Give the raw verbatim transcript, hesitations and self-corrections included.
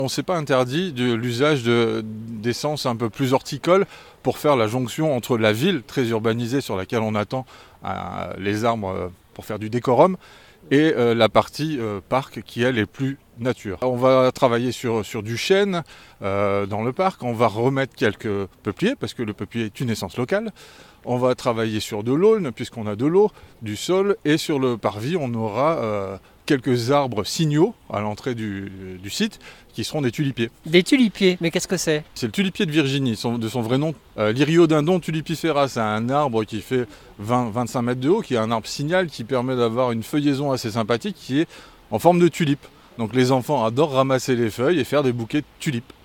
On ne s'est pas interdit de l'usage de, d'essences un peu plus horticoles pour faire la jonction entre la ville très urbanisée sur laquelle on attend euh, les arbres pour faire du décorum et euh, la partie euh, parc qui elle est plus nature. On va travailler sur, sur du chêne euh, dans le parc, on va remettre quelques peupliers parce que le peuplier est une essence locale. On va travailler sur de l'aulne puisqu'on a de l'eau, du sol, et sur le parvis on aura euh, quelques arbres signaux à l'entrée du, du site qui seront des tulipiers. Des tulipiers, mais qu'est-ce que c'est ? C'est le tulipier de Virginie, son, de son vrai nom. Euh, L'Iriodindon tulipifera, c'est un arbre qui fait vingt à vingt-cinq mètres de haut, qui est un arbre signal qui permet d'avoir une feuillaison assez sympathique qui est en forme de tulipe. Donc les enfants adorent ramasser les feuilles et faire des bouquets de tulipes.